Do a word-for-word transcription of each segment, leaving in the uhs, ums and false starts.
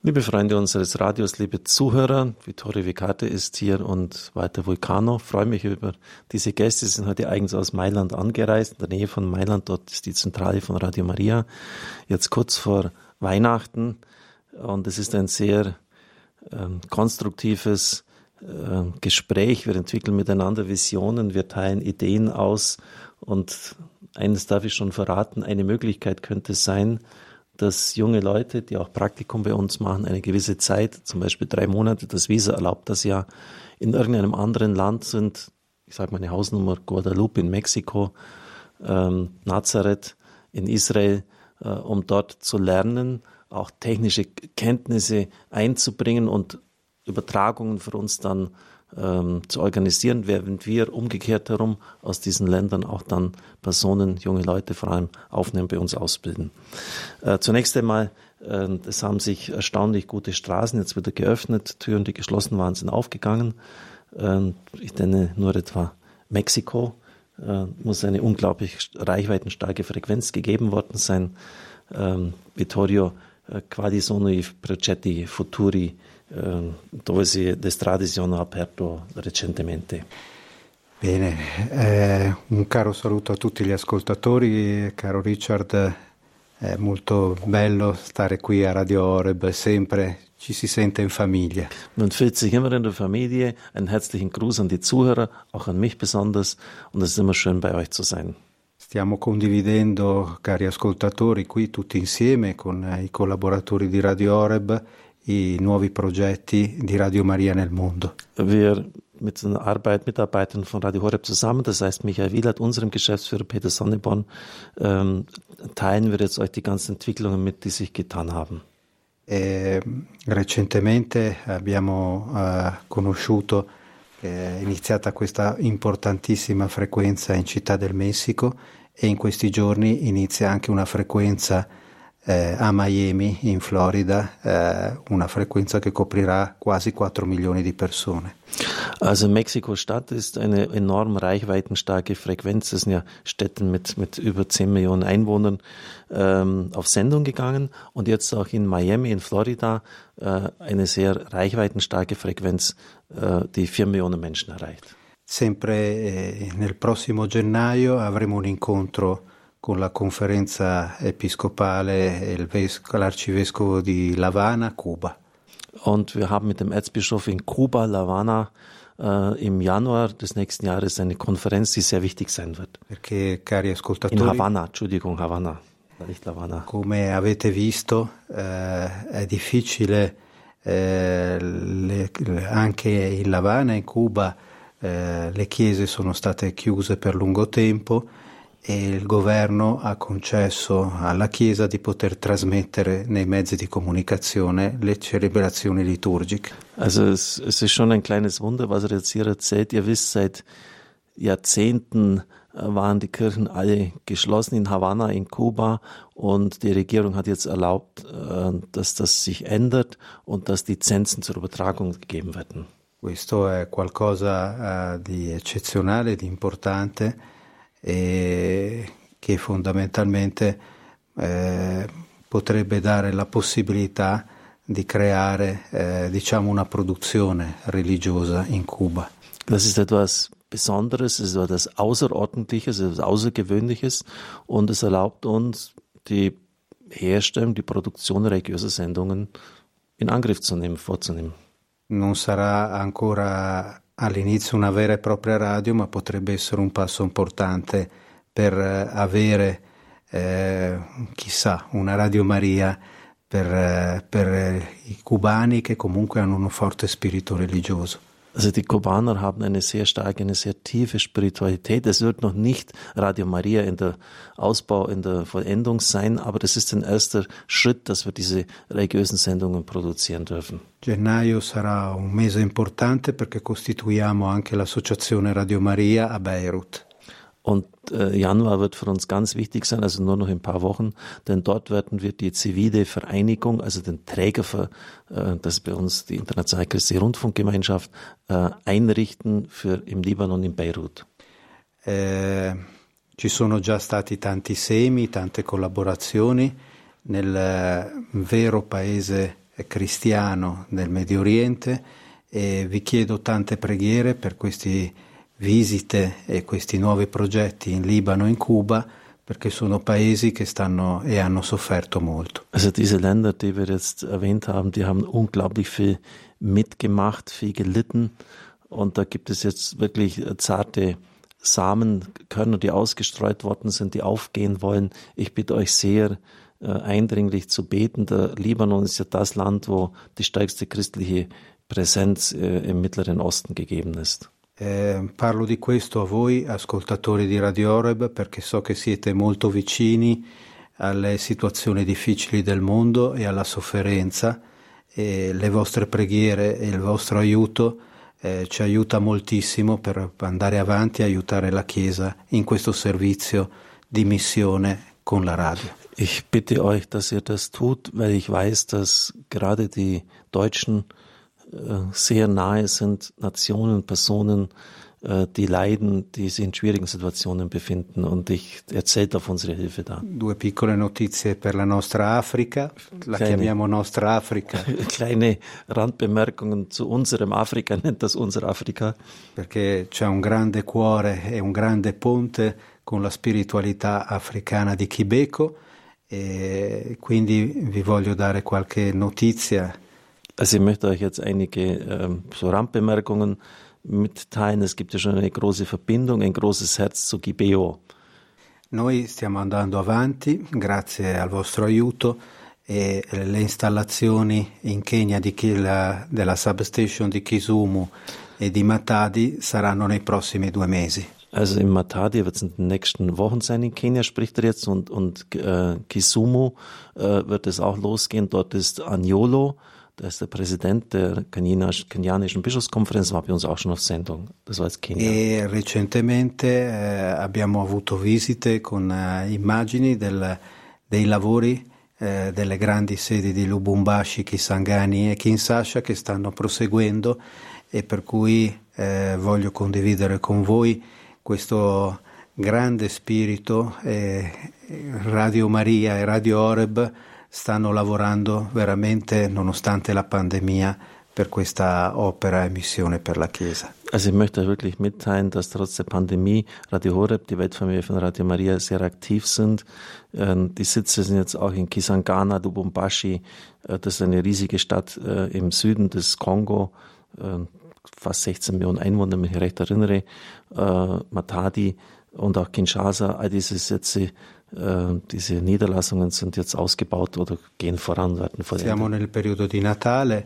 Liebe Freunde unseres Radios, liebe Zuhörer, Vittorio Vicate ist hier und Walter Vulcano. Ich freue mich über diese Gäste. Sie sind heute eigens aus Mailand angereist, in der Nähe von Mailand. Dort ist die Zentrale von Radio Maria. Jetzt kurz vor Weihnachten. Und es ist ein sehr ähm, konstruktives äh, Gespräch. Wir entwickeln miteinander Visionen, wir teilen Ideen aus. Und eines darf ich schon verraten, eine Möglichkeit könnte sein, dass junge Leute, die auch Praktikum bei uns machen, eine gewisse Zeit, zum Beispiel drei Monate, das Visa erlaubt das ja, in irgendeinem anderen Land sind, ich sage meine Hausnummer, Guadalupe in Mexiko, ähm, Nazareth in Israel, äh, um dort zu lernen, auch technische Kenntnisse einzubringen und Übertragungen für uns dann ähm, zu organisieren, während wir umgekehrt herum aus diesen Ländern auch dann Personen, junge Leute vor allem aufnehmen, bei uns ausbilden. Äh, zunächst einmal, äh, es haben sich erstaunlich gute Straßen jetzt wieder geöffnet, Türen, die geschlossen waren, sind aufgegangen. Äh, ich nenne nur etwa Mexiko, äh, muss eine unglaublich reichweitenstarke Frequenz gegeben worden sein. Äh, Vittorio, äh, quali sono i progetti futuri dove si, le strade si sono aperto recentemente. Bene, eh, un caro saluto a tutti gli ascoltatori, caro Richard, è molto bello stare qui a Radio Horeb, sempre ci si sente in famiglia. Man fühlt sich immer in der Familie, einen herzlichen Gruß an die Zuhörer, auch an mich besonders, und es ist immer schön bei euch zu sein. Stiamo condividendo, cari ascoltatori, qui tutti insieme con i collaboratori di Radio Horeb, i nuovi progetti di Radio Maria nel mondo. Wir mit einer Arbeit, Mitarbeitern von Radio Horeb zusammen, das heißt Michael Wielert, unserem Geschäftsführer Peter Sonneborn, ähm, teilen wir jetzt euch die ganzen Entwicklungen mit, die sich getan haben. E, recentemente abbiamo uh, conosciuto che è iniziata questa importantissima frequenza in Città del Messico e in questi giorni inizia anche una frequenza Eh, a Miami in Florida, eh, una frequenza che coprirà quasi quattro milioni di persone. Also Mexiko-Stadt ist eine enorm reichweitenstarke Frequenz. Das sind ja Städte mit, mit über zehn Millionen Einwohnern ähm, auf Sendung gegangen und jetzt auch in Miami in Florida äh, eine sehr reichweitenstarke Frequenz, äh, die vier Millionen Menschen erreicht. Sempre eh, nel prossimo gennaio avremo un incontro con la conferenza episcopale e il ves- l'arcivescovo di La Habana, Kuba. Und wir haben mit dem Erzbischof in Kuba, La Habana, äh, im Januar des nächsten Jahres eine Konferenz, die sehr wichtig sein wird. Perché, cari ascoltatori, in Havanna, Entschuldigung, Havanna, nicht La Habana. Come avete visto, eh, è difficile eh, le, le, anche in La Habana, in Cuba, eh, le chiese sono state chiuse per lungo tempo e il governo ha concesso alla Chiesa di poter trasmettere nei mezzi di comunicazione le celebrazioni liturgiche. Also es, es ist schon ein kleines Wunder, was er jetzt hier erzählt. Ihr wisst, seit Jahrzehnten waren die Kirchen alle geschlossen in Havanna, in Kuba, und die Regierung hat jetzt erlaubt, dass das sich ändert und dass Lizenzen zur Übertragung gegeben werden. Questo è qualcosa uh, di eccezionale, di importante, e che fondamentalmente eh, potrebbe dare la possibilità di creare eh, diciamo una produzione religiosa in Cuba. Das ist etwas Besonderes, es ist etwas Außerordentliches, etwas Außergewöhnliches, und es erlaubt uns, die Herstellung, die Produktion religiöser Sendungen in Angriff zu nehmen, vorzunehmen. Non sarà ancora all'inizio una vera e propria radio, ma potrebbe essere un passo importante per avere, eh, chissà, una Radio Maria per, per i cubani che comunque hanno un forte spirito religioso. Also die Kubaner haben eine sehr starke, eine sehr tiefe Spiritualität. Es wird noch nicht Radio Maria in der Ausbau, in der Vollendung sein, aber das ist ein erster Schritt, dass wir diese religiösen Sendungen produzieren dürfen. Gennaio sarà un mese importante perché costituiamo anche l'associazione Radio Maria a Beirut. Und äh, Januar wird für uns ganz wichtig sein, also nur noch in ein paar Wochen, denn dort werden wir die zivile Vereinigung, also den Träger, für, äh, das ist bei uns die Internationale Christliche Rundfunkgemeinschaft, äh, einrichten für im Libanon, in Beirut. Eh, ci sono già stati tanti semi, tante collaborazioni nel vero paese cristiano nel Medio Oriente e vi chiedo tante preghiere per queste visite e questi nuovi progetti in Libano e in Cuba, perché sono paesi che stanno e hanno sofferto molto. Also diese Länder, die wir jetzt erwähnt haben, die haben unglaublich viel mitgemacht, viel gelitten und da gibt es jetzt wirklich zarte Samenkörner, die ausgestreut worden sind, die aufgehen wollen. Ich bitte euch sehr, äh, eindringlich zu beten. Der Libanon ist ja das Land, wo die stärkste christliche Präsenz äh, im Mittleren Osten gegeben ist. Eh, parlo di questo a voi, ascoltatori di Radio Horeb, perché so che siete molto vicini alle situazioni difficili del mondo e alla sofferenza e le vostre preghiere e il vostro aiuto Eh, ci aiuta moltissimo per andare avanti e aiutare la Chiesa in questo servizio di missione con la radio. Ich bitte euch, dass ihr das tut, weil ich weiß, dass gerade die Deutschen äh, sehr nahe sind, Nationen, Personen, äh, die leiden, die sich in schwierigen Situationen befinden und ich erzählt auf unsere Hilfe da. Due piccole notizie per la nostra Africa, la Kleine, chiamiamo nostra Africa. Kleine Randbemerkungen zu unserem Afrika, nennt das unser Afrika. Perché c'è un grande cuore e un grande ponte con la spiritualità africana di Kibeko e quindi vi voglio dare qualche notizia. Also ich möchte euch jetzt einige ähm, so Randbemerkungen mitteilen. Es gibt ja schon eine große Verbindung, ein großes Herz zu Gibeo. Noi stiamo andando avanti grazie al vostro aiuto e le installazioni in Kenya di Kila, della substation di Kisumu e di Matadi saranno nei prossimi due mesi. Also in Matadi wird es in den nächsten Wochen sein, in Kenia spricht er jetzt und, und äh, Kisumu äh, wird es auch losgehen. Dort ist Anyolo, der ist der Präsident der kenianischen Bischofskonferenz, war bei uns auch schon auf Sendung. Das war jetzt Kenia. E recentemente eh, abbiamo avuto visite con eh, immagini del, dei lavori eh, delle grandi sedi di Lubumbashi, Kisangani e Kinshasa che stanno proseguendo e per cui eh, voglio condividere con voi questo grande spirito. eh, Radio Maria e Radio Horeb stanno lavorando veramente, nonostante la pandemia, per questa opera e missione per la Chiesa. Also ich möchte wirklich mitteilen, dass trotz der Pandemie Radio Horeb, die Weltfamilie von Radio Maria, sehr aktiv sind. Die Sitze sind jetzt auch in Kisangani, Lubumbashi, das ist eine riesige Stadt im Süden des Kongo, fast sechzehn Millionen Einwohner, wenn ich mich recht erinnere, Matadi und auch Kinshasa, all diese Sitze, diese Niederlassungen sind jetzt ausgebaut oder gehen voran, werden vollendet. Siamo nel periodo di Natale,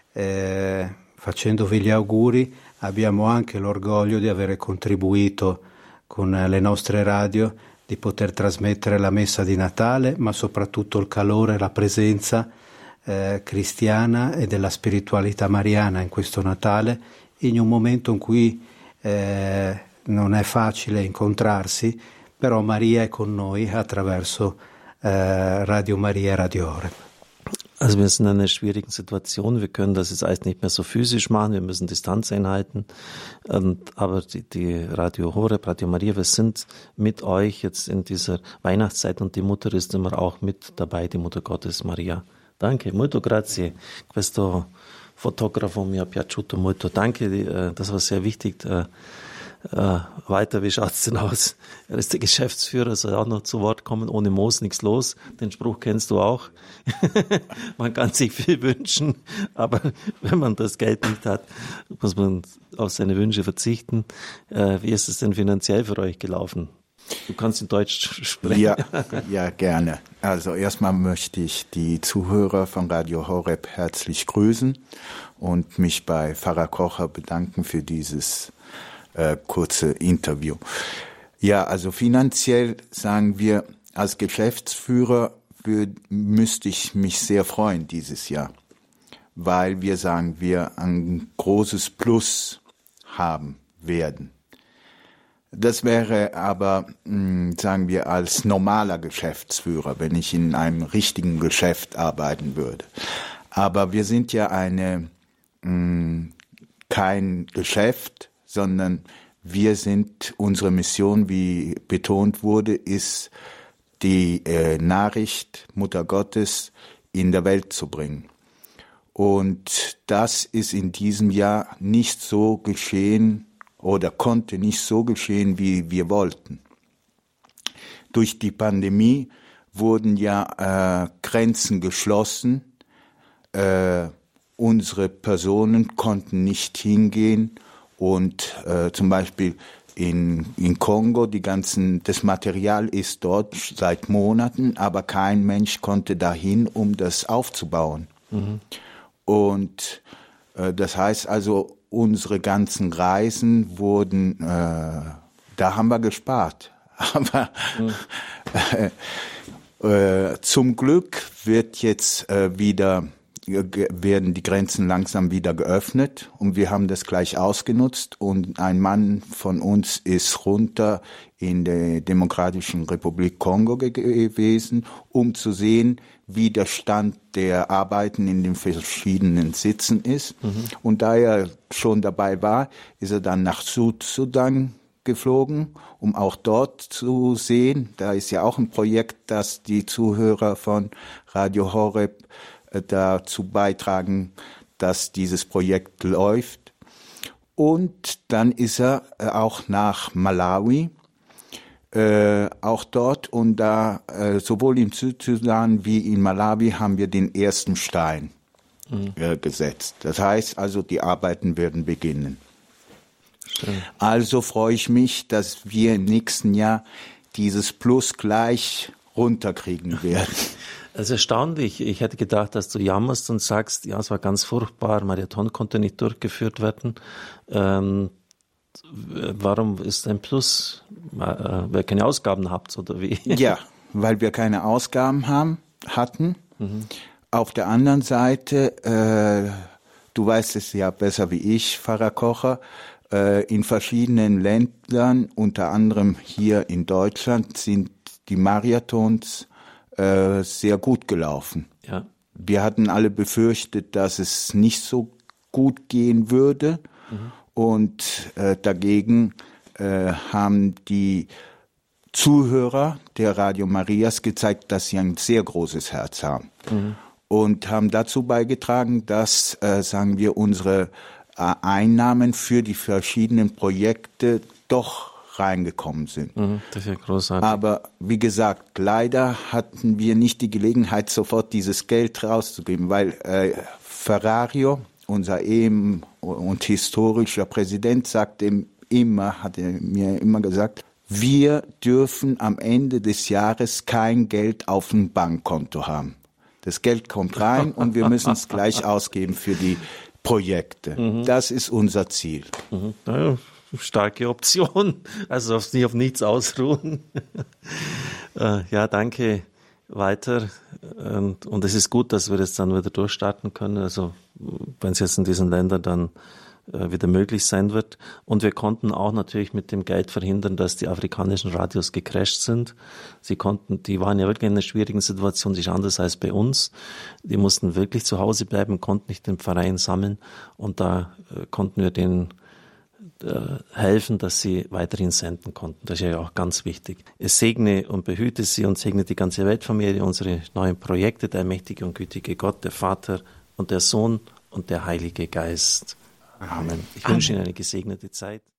eh, facendovi gli auguri, abbiamo anche l'orgoglio di avere contribuito con le nostre radio, di poter trasmettere la messa di Natale, ma soprattutto il calore e la presenza eh, cristiana e della spiritualità mariana in questo Natale, in un momento in cui eh, non è facile incontrarsi, però Maria è con noi attraverso äh, Radio Maria, Radio Horeb. Also wir sind in einer schwierigen Situation, wir können das jetzt alles nicht mehr so physisch machen, wir müssen Distanz einhalten, und, aber die, die Radio Horeb, Radio Maria, wir sind mit euch jetzt in dieser Weihnachtszeit und die Mutter ist immer auch mit dabei, die Mutter Gottes Maria. Danke, molto grazie. Questo fotografo mi ha piaciuto molto. Danke, das war sehr wichtig. Äh, weiter, wie schaut's denn aus? Er ist der Geschäftsführer, soll auch noch zu Wort kommen. Ohne Moos nichts los. Den Spruch kennst du auch. Man kann sich viel wünschen, aber wenn man das Geld nicht hat, muss man auf seine Wünsche verzichten. Äh, wie ist es denn finanziell für euch gelaufen? Du kannst in Deutsch sprechen. Ja, ja, gerne. Also erstmal möchte ich die Zuhörer von Radio Horeb herzlich grüßen und mich bei Pfarrer Kocher bedanken für dieses Äh, kurze Interview. Ja, also finanziell sagen wir, als Geschäftsführer für, müsste ich mich sehr freuen dieses Jahr, weil wir sagen, wir ein großes Plus haben werden. Das wäre aber, mh, sagen wir, als normaler Geschäftsführer, wenn ich in einem richtigen Geschäft arbeiten würde. Aber wir sind ja eine, mh, kein Geschäft, sondern wir sind, unsere Mission, wie betont wurde, ist, die äh, Nachricht Mutter Gottes in der Welt zu bringen. Und das ist in diesem Jahr nicht so geschehen oder konnte nicht so geschehen, wie wir wollten. Durch die Pandemie wurden ja äh, Grenzen geschlossen. Äh, unsere Personen konnten nicht hingehen und äh, zum Beispiel in, in Kongo, die ganzen, das Material ist dort seit Monaten, aber kein Mensch konnte dahin, um das aufzubauen. Mhm. Und äh, das heißt also, unsere ganzen Reisen wurden, äh, da haben wir gespart. Aber mhm. äh, äh, zum Glück wird jetzt äh, wieder werden die Grenzen langsam wieder geöffnet und wir haben das gleich ausgenutzt und ein Mann von uns ist runter in der Demokratischen Republik Kongo gewesen, um zu sehen, wie der Stand der Arbeiten in den verschiedenen Sitzen ist. Mhm. Und da er schon dabei war, ist er dann nach Südsudan geflogen, um auch dort zu sehen. Da ist ja auch ein Projekt, das die Zuhörer von Radio Horeb dazu beitragen, dass dieses Projekt läuft. Und dann ist er auch nach Malawi, äh, auch dort. Und da äh, sowohl in Südsudan wie in Malawi haben wir den ersten Stein mhm. äh, gesetzt. Das heißt also, die Arbeiten werden beginnen. Schön. Also freue ich mich, dass wir im nächsten Jahr dieses Plus gleich runterkriegen werden. Das ist erstaunlich. Ich hätte gedacht, dass du jammerst und sagst, ja, es war ganz furchtbar, Marathon konnte nicht durchgeführt werden. Ähm, warum ist ein Plus, äh, weil ihr keine Ausgaben habt, oder wie? Ja, weil wir keine Ausgaben haben, hatten. Mhm. Auf der anderen Seite, äh, du weißt es ja besser wie ich, Pfarrer Kocher, äh, in verschiedenen Ländern, unter anderem hier in Deutschland, sind die Marathons sehr gut gelaufen. Ja. Wir hatten alle befürchtet, dass es nicht so gut gehen würde. Mhm. Und äh, dagegen äh, haben die Zuhörer der Radio Marias gezeigt, dass sie ein sehr großes Herz haben. Mhm. Und haben dazu beigetragen, dass, äh, sagen wir, unsere äh, Einnahmen für die verschiedenen Projekte doch reingekommen sind. Mhm, das ist ja großartig. Aber wie gesagt, leider hatten wir nicht die Gelegenheit, sofort dieses Geld rauszugeben, weil äh, Ferrario, unser ehem- und historischer Präsident, sagte immer, hat er mir immer gesagt, wir dürfen am Ende des Jahres kein Geld auf dem Bankkonto haben. Das Geld kommt rein und wir müssen es gleich ausgeben für die Projekte. Mhm. Das ist unser Ziel. Mhm. Ja. Starke Option, also auf, nicht auf nichts ausruhen. Ja, danke weiter. Und, und es ist gut, dass wir das dann wieder durchstarten können, also wenn es jetzt in diesen Ländern dann äh, wieder möglich sein wird. Und wir konnten auch natürlich mit dem Geld verhindern, dass die afrikanischen Radios gecrasht sind. Sie konnten, die waren ja wirklich in einer schwierigen Situation, die ist anders als bei uns. Die mussten wirklich zu Hause bleiben, konnten nicht den Verein sammeln und da äh, konnten wir den helfen, dass sie weiterhin senden konnten. Das ist ja auch ganz wichtig. Es segne und behüte sie und segne die ganze Weltfamilie, unsere neuen Projekte, der mächtige und gütige Gott, der Vater und der Sohn und der Heilige Geist. Amen. Ich wünsche Ihnen eine gesegnete Zeit.